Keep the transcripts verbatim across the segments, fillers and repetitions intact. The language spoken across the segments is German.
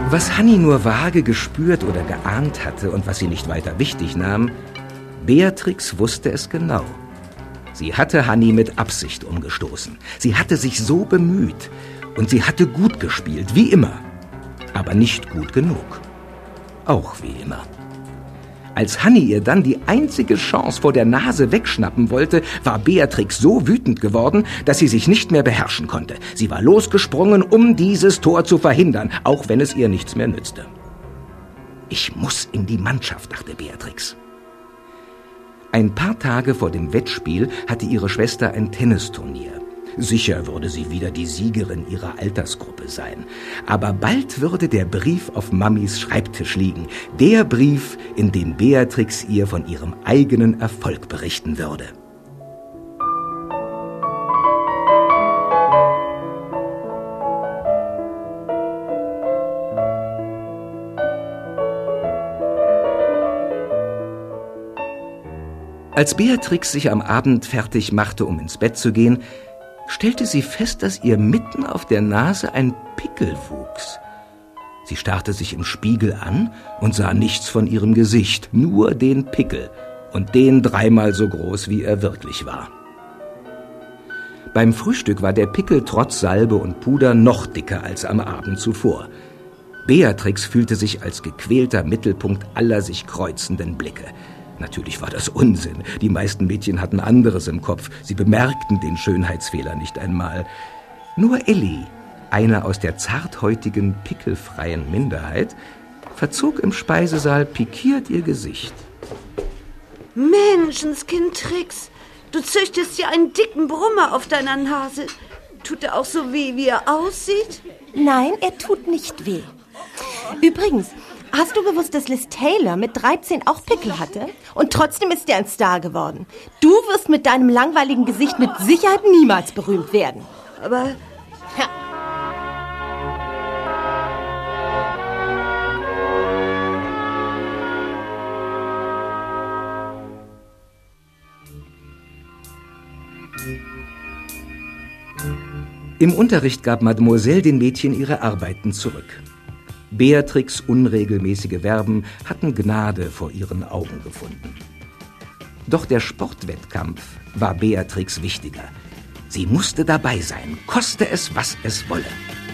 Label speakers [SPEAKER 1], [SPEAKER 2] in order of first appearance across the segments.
[SPEAKER 1] Was Hanni nur vage gespürt oder geahnt hatte und was sie nicht weiter wichtig nahm, Beatrix wusste es genau. Sie hatte Hanni mit Absicht umgestoßen. Sie hatte sich so bemüht und sie hatte gut gespielt, wie immer, aber nicht gut genug. Auch wie immer. Als Hanni ihr dann die einzige Chance vor der Nase wegschnappen wollte, war Beatrix so wütend geworden, dass sie sich nicht mehr beherrschen konnte. Sie war losgesprungen, um dieses Tor zu verhindern, auch wenn es ihr nichts mehr nützte. Ich muss in die Mannschaft, dachte Beatrix. Ein paar Tage vor dem Wettspiel hatte ihre Schwester ein Tennisturnier. Sicher würde sie wieder die Siegerin ihrer Altersgruppe sein. Aber bald würde der Brief auf Mammis Schreibtisch liegen. Der Brief, in dem Beatrix ihr von ihrem eigenen Erfolg berichten würde. Als Beatrix sich am Abend fertig machte, um ins Bett zu gehen, stellte sie fest, dass ihr mitten auf der Nase ein Pickel wuchs. Sie starrte sich im Spiegel an und sah nichts von ihrem Gesicht, nur den Pickel und den dreimal so groß, wie er wirklich war. Beim Frühstück war der Pickel trotz Salbe und Puder noch dicker als am Abend zuvor. Beatrix fühlte sich als gequälter Mittelpunkt aller sich kreuzenden Blicke. Natürlich war das Unsinn. Die meisten Mädchen hatten anderes im Kopf. Sie bemerkten den Schönheitsfehler nicht einmal. Nur Elli, eine aus der zarthäutigen, pickelfreien Minderheit, verzog im Speisesaal pikiert ihr Gesicht.
[SPEAKER 2] Menschenskind, Trix, du züchtest ja einen dicken Brummer auf deiner Nase. Tut er auch so weh, wie er aussieht?
[SPEAKER 3] Nein, er tut nicht weh. Übrigens, hast du gewusst, dass Liz Taylor mit dreizehn auch Pickel hatte? Und trotzdem ist er ein Star geworden. Du wirst mit deinem langweiligen Gesicht mit Sicherheit niemals berühmt werden.
[SPEAKER 2] Aber...
[SPEAKER 3] Ja.
[SPEAKER 1] Im Unterricht gab Mademoiselle den Mädchen ihre Arbeiten zurück. Beatrix' unregelmäßige Verben hatten Gnade vor ihren Augen gefunden. Doch der Sportwettkampf war Beatrix wichtiger. Sie musste dabei sein, koste es, was es wolle.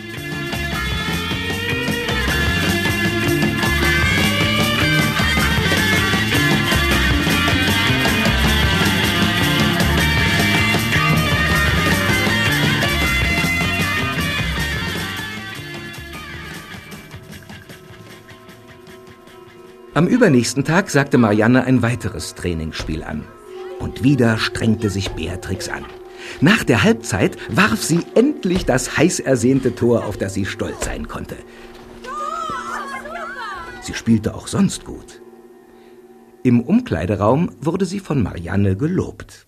[SPEAKER 1] Am übernächsten Tag sagte Marianne ein weiteres Trainingsspiel an. Und wieder strengte sich Beatrix an. Nach der Halbzeit warf sie endlich das heiß ersehnte Tor, auf das sie stolz sein konnte. Sie spielte auch sonst gut. Im Umkleideraum wurde sie von Marianne gelobt.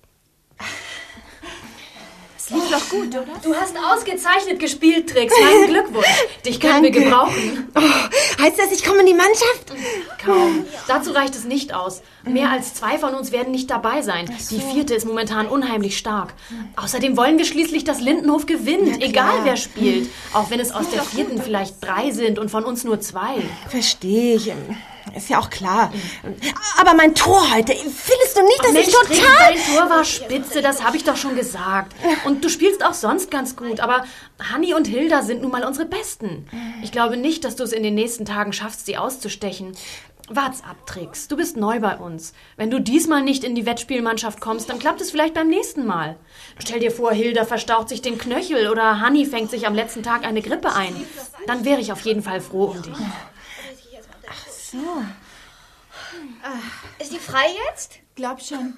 [SPEAKER 4] Es lief doch gut, oder? Du hast ausgezeichnet gespielt, Trix. Mein Glückwunsch. Dich können
[SPEAKER 3] Danke.
[SPEAKER 4] wir gebrauchen.
[SPEAKER 3] Oh, heißt das, ich komme in die Mannschaft?
[SPEAKER 4] Kaum. Dazu reicht es nicht aus. Mehr als zwei von uns werden nicht dabei sein. Die vierte ist momentan unheimlich stark. Außerdem wollen wir schließlich, dass Lindenhof gewinnt, egal wer spielt. Auch wenn es aus der vierten vielleicht drei sind und von uns nur zwei.
[SPEAKER 3] Verstehe ich. Ist ja auch klar. Aber mein Tor heute, findest du nicht, dass
[SPEAKER 4] Ach, Mensch,
[SPEAKER 3] ich total...
[SPEAKER 4] Trix, dein Tor war spitze, das habe ich doch schon gesagt. Und du spielst auch sonst ganz gut. Aber Hanni und Hilda sind nun mal unsere Besten. Ich glaube nicht, dass du es in den nächsten Tagen schaffst, sie auszustechen. Wart's ab, Trix. Du bist neu bei uns. Wenn du diesmal nicht in die Wettspielmannschaft kommst, dann klappt es vielleicht beim nächsten Mal. Stell dir vor, Hilda verstaucht sich den Knöchel oder Hanni fängt sich am letzten Tag eine Grippe ein. Dann wäre ich auf jeden Fall froh um dich.
[SPEAKER 3] Ach so.
[SPEAKER 5] Ist die frei jetzt?
[SPEAKER 3] Glaub schon.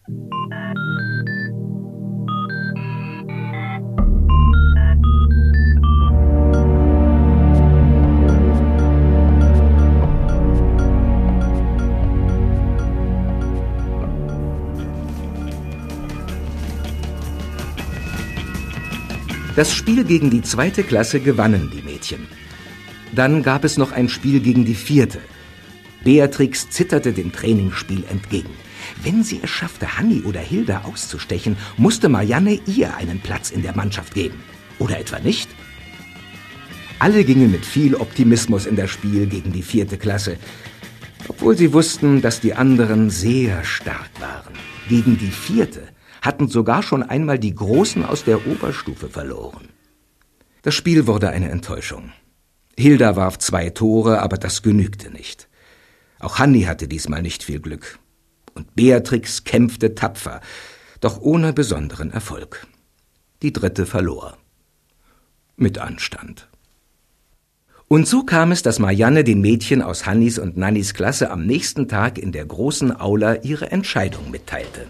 [SPEAKER 1] Das Spiel gegen die zweite Klasse gewannen die Mädchen. Dann gab es noch ein Spiel gegen die vierte. Beatrix zitterte dem Trainingsspiel entgegen. Wenn sie es schaffte, Hanni oder Hilda auszustechen, musste Marianne ihr einen Platz in der Mannschaft geben. Oder etwa nicht? Alle gingen mit viel Optimismus in das Spiel gegen die vierte Klasse, obwohl sie wussten, dass die anderen sehr stark waren. Gegen die vierte hatten sogar schon einmal die Großen aus der Oberstufe verloren. Das Spiel wurde eine Enttäuschung. Hilda warf zwei Tore, aber das genügte nicht. Auch Hanni hatte diesmal nicht viel Glück. Und Beatrix kämpfte tapfer, doch ohne besonderen Erfolg. Die dritte verlor. Mit Anstand. Und so kam es, dass Marianne den Mädchen aus Hannis und Nannis Klasse am nächsten Tag in der großen Aula ihre Entscheidung mitteilte.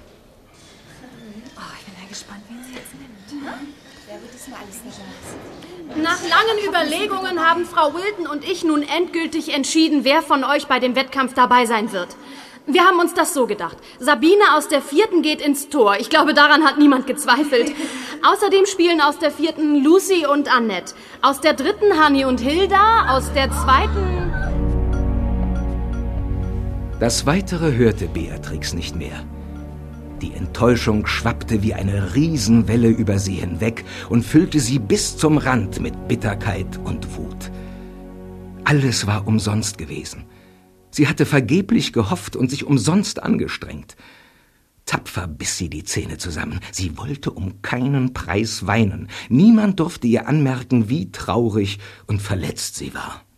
[SPEAKER 4] Nach langen Überlegungen haben Frau Wilton und ich nun endgültig entschieden, wer von euch bei dem Wettkampf dabei sein wird. Wir haben uns das so gedacht. Sabine aus der vierten geht ins Tor. Ich glaube, daran hat niemand gezweifelt. Außerdem spielen aus der vierten Lucy und Annette. Aus der dritten Hanni und Hilda. Aus der zweiten...
[SPEAKER 1] Das Weitere hörte Beatrix nicht mehr. Die Enttäuschung schwappte wie eine Riesenwelle über sie hinweg und füllte sie bis zum Rand mit Bitterkeit und Wut. Alles war umsonst gewesen. Sie hatte vergeblich gehofft und sich umsonst angestrengt. Tapfer biss sie die Zähne zusammen. Sie wollte um keinen Preis weinen. Niemand durfte ihr anmerken, wie traurig und verletzt sie war.